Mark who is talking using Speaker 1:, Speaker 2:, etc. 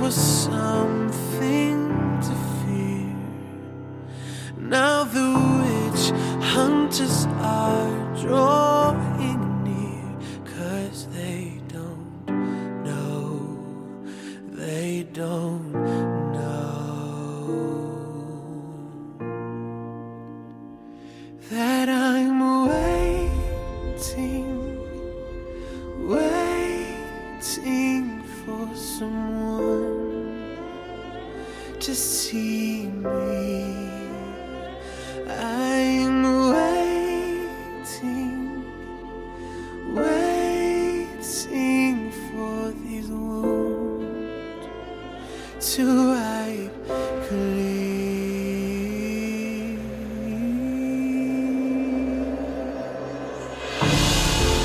Speaker 1: was something to fear. Now the witch hunters are drawing near, 'cause they don't know, they don't know that I'm waiting, waiting for someone to see me. I'm waiting, waiting for these wounds to